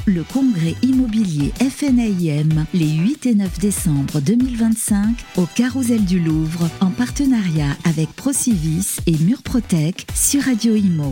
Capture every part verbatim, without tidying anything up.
le congrès immobilier F N A I M les huit et neuf décembre deux mille vingt-cinq au Carrousel du Louvre en partenariat avec Procivis et Murprotec sur Radio Imo.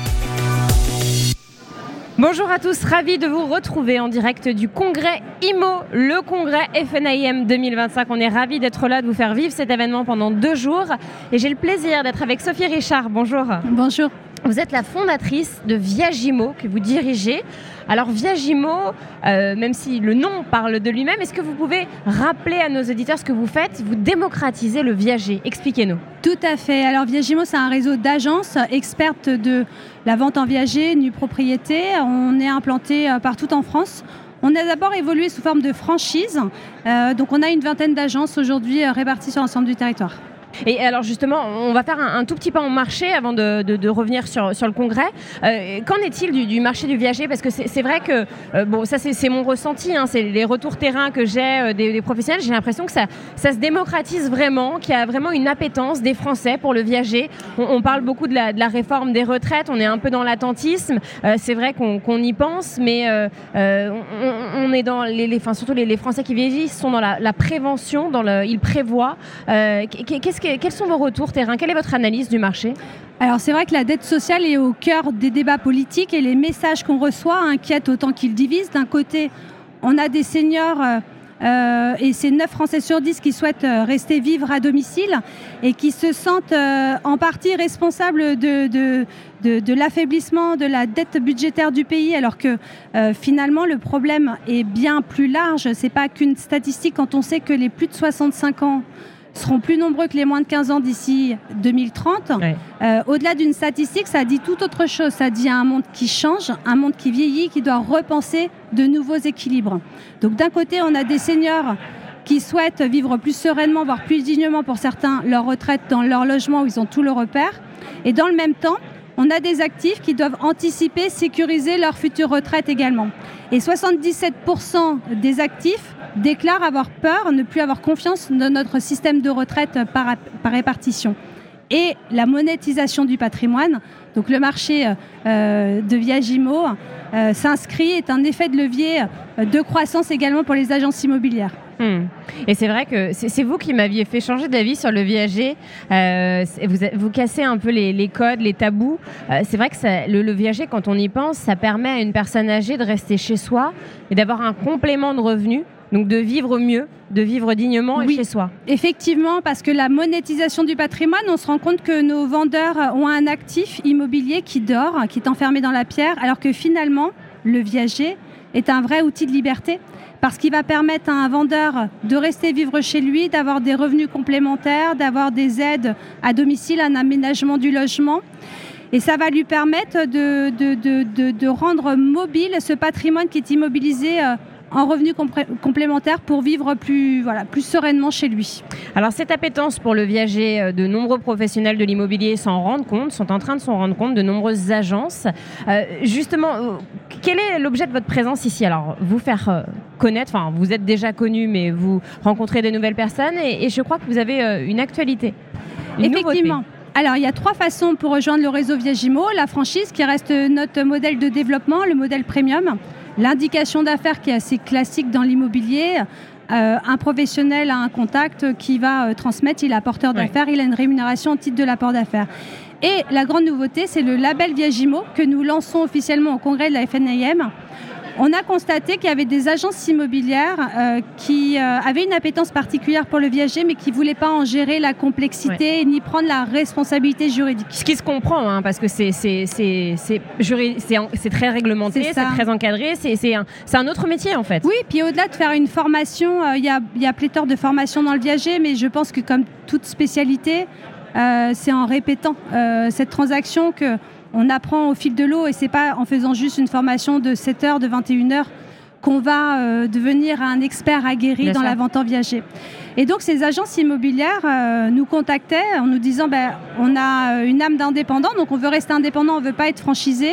Bonjour à tous, ravi de vous retrouver en direct du congrès IMO, le congrès F N A I M deux mille vingt-cinq. On est ravis d'être là, de vous faire vivre cet événement pendant deux jours. Et j'ai le plaisir d'être avec Sophie Richard. Bonjour. Bonjour. Vous êtes la fondatrice de Viagimo que vous dirigez. Alors Viagimo, euh, même si le nom parle de lui-même, est-ce que vous pouvez rappeler à nos auditeurs ce que vous faites ? Vous démocratisez le viager. Expliquez-nous. Tout à fait. Alors Viagimo, c'est un réseau d'agences expertes de la vente en viager, nue propriété. On est implanté partout en France. On a d'abord évolué sous forme de franchise. Euh, donc on a une vingtaine d'agences aujourd'hui réparties sur l'ensemble du territoire. Et alors justement, on va faire un, un tout petit pas en marché avant de, de, de revenir sur, sur le congrès. Euh, qu'en est-il du, du marché du viager ? Parce que c'est, c'est vrai que, euh, bon, ça c'est, c'est mon ressenti, hein, c'est les retours terrain que j'ai euh, des, des professionnels. J'ai l'impression que ça, ça se démocratise vraiment, qu'il y a vraiment une appétence des Français pour le viager. On, on parle beaucoup de la, de la réforme des retraites, on est un peu dans l'attentisme. Euh, c'est vrai qu'on, qu'on y pense, mais euh, euh, on, on est dans les, les, enfin, surtout les, les Français qui vieillissent sont dans la, la prévention, dans le, ils prévoient. Euh, qu'est-ce que Quels sont vos retours terrain ? Quelle est votre analyse du marché ? Alors c'est vrai que la dette sociale est au cœur des débats politiques et les messages qu'on reçoit inquiètent autant qu'ils divisent. D'un côté, on a des seniors euh, et c'est neuf Français sur dix qui souhaitent rester vivre à domicile et qui se sentent euh, en partie responsables de, de, de, de l'affaiblissement de la dette budgétaire du pays, alors que euh, finalement le problème est bien plus large. C'est pas qu'une statistique quand on sait que les plus de soixante-cinq ans seront plus nombreux que les moins de quinze ans d'ici deux mille trente. Ouais. Euh, au-delà d'une statistique, ça dit tout autre chose. Ça dit un monde qui change, un monde qui vieillit, qui doit repenser de nouveaux équilibres. Donc d'un côté, on a des seniors qui souhaitent vivre plus sereinement, voire plus dignement pour certains, leur retraite dans leur logement où ils ont tous leurs repères. Et dans le même temps, on a des actifs qui doivent anticiper, sécuriser leur future retraite également. Et soixante-dix-sept pour cent des actifs déclarent avoir peur, ne plus avoir confiance dans notre système de retraite par, par répartition. Et la monétisation du patrimoine, donc le marché euh, de Viagimo, euh, s'inscrit, est un effet de levier de croissance également pour les agences immobilières. Mmh. Et c'est vrai que c'est, c'est vous qui m'aviez fait changer d'avis sur le viager. Euh, vous, vous cassez un peu les, les codes, les tabous. Euh, c'est vrai que ça, le, le viager, quand on y pense, ça permet à une personne âgée de rester chez soi et d'avoir un complément de revenus. Donc de vivre mieux, de vivre dignement oui, et chez soi. Effectivement, parce que la monétisation du patrimoine, on se rend compte que nos vendeurs ont un actif immobilier qui dort, qui est enfermé dans la pierre, alors que finalement, le viager est un vrai outil de liberté, parce qu'il va permettre à un vendeur de rester vivre chez lui, d'avoir des revenus complémentaires, d'avoir des aides à domicile, un aménagement du logement. Et ça va lui permettre de, de, de, de, de rendre mobile ce patrimoine qui est immobilisé euh, en revenus compré- complémentaires pour vivre plus, voilà, plus sereinement chez lui. Alors cette appétence pour le viager, de nombreux professionnels de l'immobilier s'en rendent compte, sont en train de s'en rendre compte, de nombreuses agences. Euh, justement, euh, quel est l'objet de votre présence ici ? Alors, vous faire euh, connaître, enfin vous êtes déjà connu, mais vous rencontrez de nouvelles personnes et, et je crois que vous avez euh, une actualité. Une Effectivement. Nouveauté. Alors, il y a trois façons pour rejoindre le réseau Viagimo. La franchise qui reste notre modèle de développement, le modèle premium. L'indication d'affaires qui est assez classique dans l'immobilier. Euh, un professionnel a un contact qui va euh, transmettre, il est apporteur d'affaires, ouais. Il a une rémunération au titre de l'apport d'affaires. Et la grande nouveauté, c'est le label Viagimo que nous lançons officiellement au congrès de la F N A I M. On a constaté qu'il y avait des agences immobilières euh, qui euh, avaient une appétence particulière pour le viager, mais qui ne voulaient pas en gérer la complexité ouais. ni prendre la responsabilité juridique. Ce qui se comprend, hein, parce que c'est, c'est, c'est, c'est, juri- c'est, c'est très réglementé, c'est, c'est très encadré, c'est, c'est, un, c'est un autre métier en fait. Oui, puis au-delà de faire une formation, il euh, y, y a pléthore de formations dans le viager, mais je pense que comme toute spécialité, euh, c'est en répétant euh, cette transaction que on apprend au fil de l'eau et c'est pas en faisant juste une formation de sept heures, de vingt et une heures qu'on va euh, devenir un expert aguerri Bien dans sûr. La vente en viager. Et donc ces agences immobilières euh, nous contactaient en nous disant ben, on a une âme d'indépendant, donc on veut rester indépendant, on veut pas être franchisé.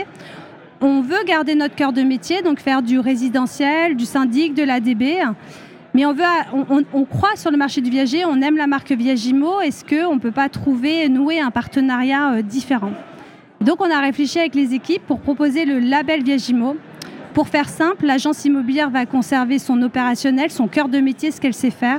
On veut garder notre cœur de métier, donc faire du résidentiel, du syndic, de l'A D B. Mais on, veut, on, on, on croit sur le marché du viager, on aime la marque Viagimo. Est-ce qu'on ne peut pas trouver, nouer un partenariat euh, différent ? Donc on a réfléchi avec les équipes pour proposer le label Viagimo, Pour faire simple, l'agence immobilière va conserver son opérationnel, son cœur de métier, ce qu'elle sait faire.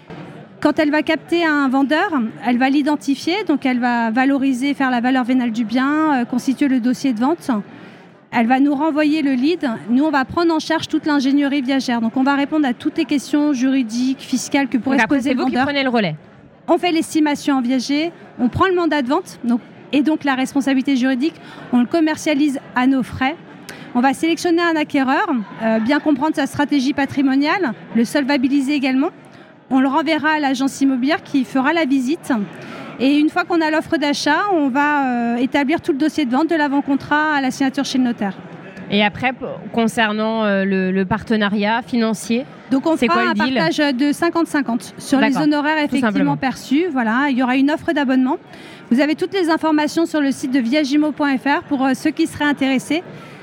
Quand elle va capter un vendeur, elle va l'identifier, donc elle va valoriser, faire la valeur vénale du bien, euh, constituer le dossier de vente. Elle va nous renvoyer le lead. Nous, on va prendre en charge toute l'ingénierie viagère. Donc, on va répondre à toutes les questions juridiques, fiscales que pourrait donc se après, poser le vendeur. C'est vous qui prenez le relais. On fait l'estimation en viager, on prend le mandat de vente donc, et donc la responsabilité juridique, on le commercialise à nos frais. On va sélectionner un acquéreur, euh, bien comprendre sa stratégie patrimoniale, le solvabiliser également. On le renverra à l'agence immobilière qui fera la visite. Et une fois qu'on a l'offre d'achat, on va euh, établir tout le dossier de vente de l'avant-contrat à la signature chez le notaire. Et après, concernant euh, le, le partenariat financier, donc on c'est fera quoi un le deal ? partage de cinquante cinquante sur D'accord. les honoraires effectivement perçus. Voilà, il y aura une offre d'abonnement. Vous avez toutes les informations sur le site de viagimo point f r pour euh, ceux qui seraient intéressés,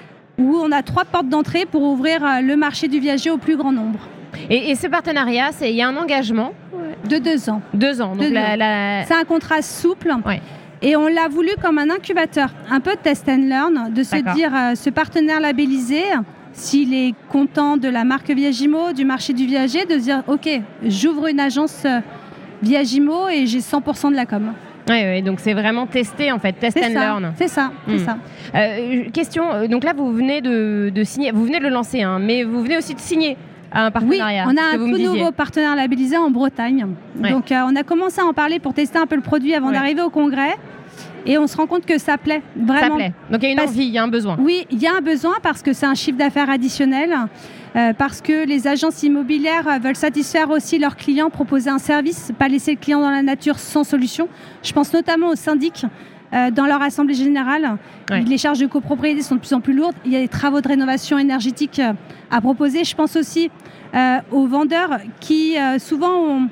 où on a trois portes d'entrée pour ouvrir euh, le marché du viager au plus grand nombre. Et, et ce partenariat, c'est, il y a un engagement de deux ans. Deux ans. Donc de la, deux. La... C'est un contrat souple. Ouais. Et on l'a voulu comme un incubateur, un peu test and learn, de se D'accord. dire, euh, ce partenaire labellisé, s'il est content de la marque Viagimo, du marché du viager, de se dire, OK, j'ouvre une agence euh, Viagimo et j'ai cent pour cent de la com. Oui, oui, donc c'est vraiment tester en fait, test c'est and ça, learn. C'est ça, c'est mmh. ça. Euh, question, donc là vous venez de, de signer, vous venez de le lancer, hein, mais vous venez aussi de signer un partenariat. Oui, on a un tout nouveau partenaire labellisé en Bretagne. Ouais. Donc euh, on a commencé à en parler pour tester un peu le produit avant ouais. d'arriver au congrès. Et on se rend compte que ça plaît, vraiment. Ça plaît. Donc il y a une parce... envie, il y a un besoin. Oui, il y a un besoin parce que c'est un chiffre d'affaires additionnel, euh, parce que les agences immobilières veulent satisfaire aussi leurs clients, proposer un service, pas laisser le client dans la nature sans solution. Je pense notamment aux syndics. Euh, dans leur assemblée générale, ouais. les charges de copropriété sont de plus en plus lourdes. Il y a des travaux de rénovation énergétique euh, à proposer. Je pense aussi euh, aux vendeurs qui euh, souvent ont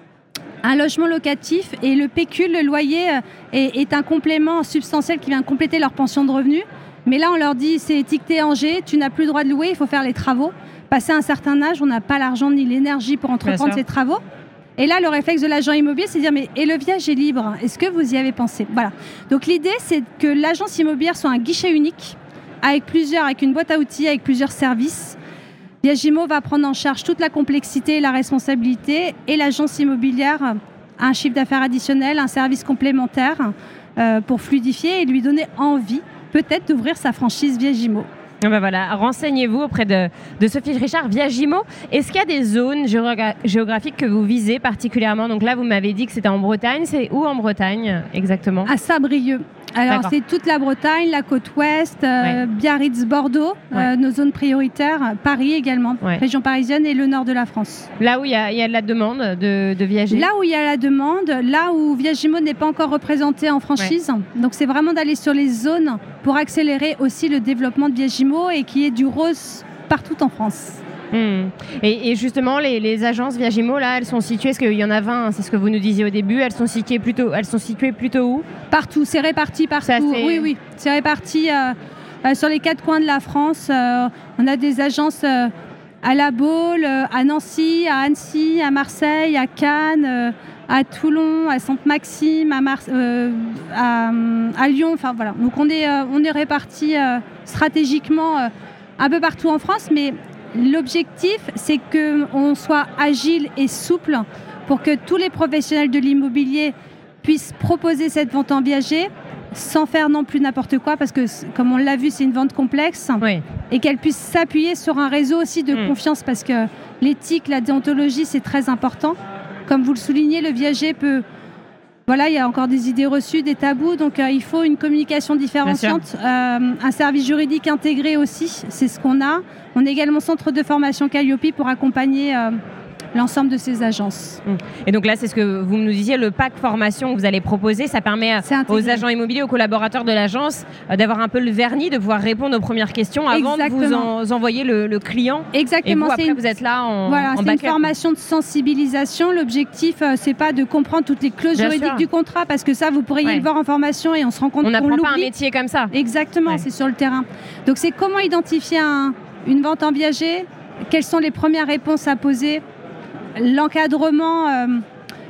un logement locatif et le pécule, le loyer, euh, est, est un complément substantiel qui vient compléter leur pension de revenus. Mais là, on leur dit, c'est étiqueté en G, tu n'as plus le droit de louer, il faut faire les travaux. Passé un certain âge, on n'a pas l'argent ni l'énergie pour entreprendre ces travaux. Et là, le réflexe de l'agent immobilier, c'est de dire, mais et le viager est libre, est-ce que vous y avez pensé ? Voilà. Donc l'idée, c'est que l'agence immobilière soit un guichet unique, avec plusieurs, avec une boîte à outils, avec plusieurs services. Viagimo va prendre en charge toute la complexité et la responsabilité, et l'agence immobilière a un chiffre d'affaires additionnel, un service complémentaire euh, pour fluidifier et lui donner envie, peut-être, d'ouvrir sa franchise Viagimo. Ben voilà, renseignez-vous auprès de, de Sophie Richard. Viagimo, est-ce qu'il y a des zones géogra- géographiques que vous visez particulièrement ? Donc là, vous m'avez dit que c'était en Bretagne. C'est où en Bretagne exactement ? À Saint-Brieuc. Alors, D'accord. c'est toute la Bretagne, la côte ouest, euh, ouais. Biarritz, Bordeaux, ouais. euh, nos zones prioritaires, Paris également, ouais. région parisienne et le nord de la France. Là où il y a, y a de la demande de, de viager ? Là où il y a la demande, là où Viagimo n'est pas encore représenté en franchise. Ouais. Donc, c'est vraiment d'aller sur les zones pour accélérer aussi le développement de Viagimo et qu'il y ait du rose partout en France. Mmh. Et, et justement, les, les agences Viagimo, là, elles sont situées, est-ce qu'il y en a vingt, c'est ce que vous nous disiez au début, elles sont situées plutôt, elles sont situées plutôt où ? Partout, c'est réparti partout. C'est assez... Oui, oui, c'est réparti euh, euh, sur les quatre coins de la France. Euh, on a des agences euh, à La Baule, euh, à Nancy, à Annecy, à Marseille, à Cannes, euh, à Toulon, à Sainte-Maxime, à, Mar- euh, à, à Lyon. Enfin voilà. Donc on est, euh, on est réparti euh, stratégiquement euh, un peu partout en France, mais l'objectif, c'est qu'on soit agile et souple pour que tous les professionnels de l'immobilier puissent proposer cette vente en viager sans faire non plus n'importe quoi, parce que, comme on l'a vu, c'est une vente complexe, oui. et qu'elle puisse s'appuyer sur un réseau aussi de mmh. confiance, parce que l'éthique, la déontologie, c'est très important. Comme vous le soulignez, le viager peut... Voilà, il y a encore des idées reçues, des tabous, donc euh, il faut une communication différenciante, euh, un service juridique intégré aussi, c'est ce qu'on a. On est également centre de formation Calliope pour accompagner euh, l'ensemble de ces agences. Et donc là, c'est ce que vous nous disiez, le pack formation que vous allez proposer, ça permet aux agents immobiliers, aux collaborateurs de l'agence euh, d'avoir un peu le vernis, de pouvoir répondre aux premières questions avant Exactement. de vous en, envoyer le, le client. Exactement. Et vous, après, une... vous êtes là en Voilà, en c'est backup. Une formation de sensibilisation. L'objectif, euh, c'est pas de comprendre toutes les clauses Bien juridiques sûr. du contrat, parce que ça, vous pourriez ouais. le voir en formation et on se rend compte on qu'on l'oublie. On n'apprend pas un métier comme ça. Exactement, ouais. c'est sur le terrain. Donc, c'est comment identifier un, une vente en viager, quelles sont les premières réponses à poser, l'encadrement euh,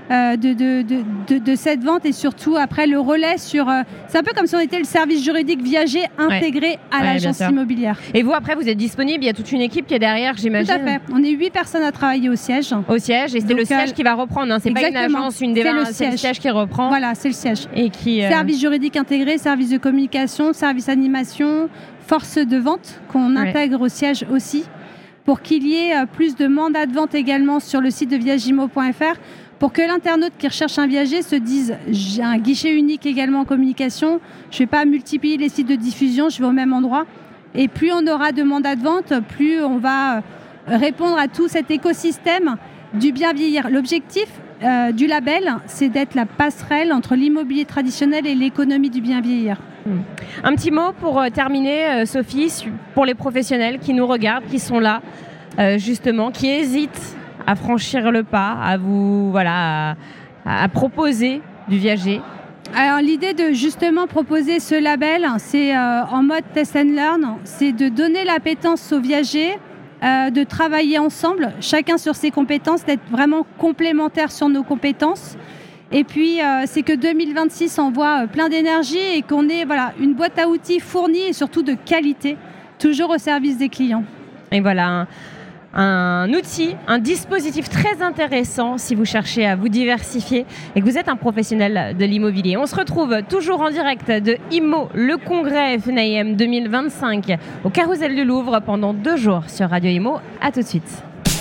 euh, de, de, de, de, de cette vente et surtout après le relais sur... Euh, c'est un peu comme si on était le service juridique Viager intégré ouais. à ouais, l'agence immobilière. Et vous, après, vous êtes disponible, il y a toute une équipe qui est derrière, j'imagine. Tout à fait. On est huit personnes à travailler au siège. Au siège, et c'est Donc, le siège euh, qui va reprendre, hein. C'est exactement. Pas une agence, une démarche, c'est, c'est le siège qui reprend. Voilà, c'est le siège. Et qui, euh... Service juridique intégré, service de communication, service animation, force de vente qu'on ouais. intègre au siège aussi, pour qu'il y ait plus de mandats de vente également sur le site de viagimo point f r, pour que l'internaute qui recherche un viager se dise « j'ai un guichet unique également en communication, je ne vais pas multiplier les sites de diffusion, je vais au même endroit ». Et plus on aura de mandats de vente, plus on va répondre à tout cet écosystème du bien vieillir. L'objectif euh, du label, c'est d'être la passerelle entre l'immobilier traditionnel et l'économie du bien vieillir. Un petit mot pour euh, terminer, euh, Sophie, pour les professionnels qui nous regardent, qui sont là, euh, justement, qui hésitent à franchir le pas, à vous, voilà, à, à proposer du viager. Alors l'idée de justement proposer ce label, c'est euh, en mode test and learn, c'est de donner l'appétence aux viagers, euh, de travailler ensemble, chacun sur ses compétences, d'être vraiment complémentaires sur nos compétences. Et puis, euh, c'est que deux mille vingt-six envoie euh, plein d'énergie et qu'on ait voilà, une boîte à outils fournie et surtout de qualité, toujours au service des clients. Et voilà, un, un outil, un dispositif très intéressant si vous cherchez à vous diversifier et que vous êtes un professionnel de l'immobilier. On se retrouve toujours en direct de IMO, le congrès F N I M deux mille vingt-cinq au Carrousel du Louvre pendant deux jours sur Radio Imo. À tout de suite.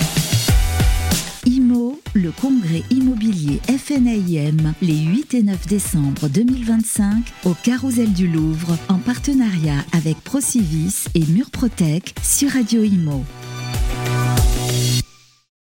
IMO, le congrès immobilier F N I M, les huit et neuf décembre deux mille vingt-cinq au Carrousel du Louvre en partenariat avec Procivis et Murprotec sur Radio Imo.